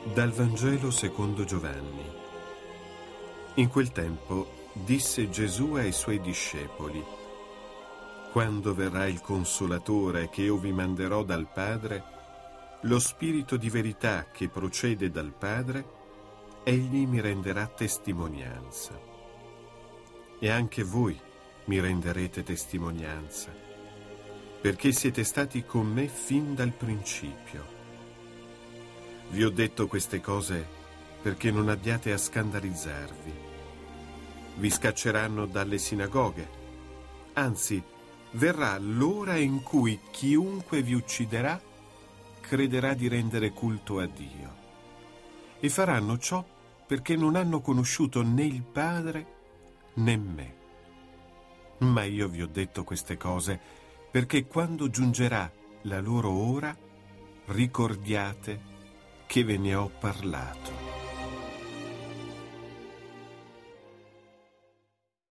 Dal Vangelo secondo Giovanni. In quel tempo disse Gesù ai suoi discepoli: quando verrà il Consolatore che io vi manderò dal Padre, lo Spirito di verità che procede dal Padre, egli mi renderà testimonianza. E anche voi mi renderete testimonianza, perché siete stati con me fin dal principio. Vi ho detto queste cose perché non abbiate a scandalizzarvi. Vi scacceranno dalle sinagoghe. Anzi, verrà l'ora in cui chiunque vi ucciderà crederà di rendere culto a Dio. E faranno ciò perché non hanno conosciuto né il Padre né me. Ma io vi ho detto queste cose perché quando giungerà la loro ora ricordiate che ve ne ho parlato.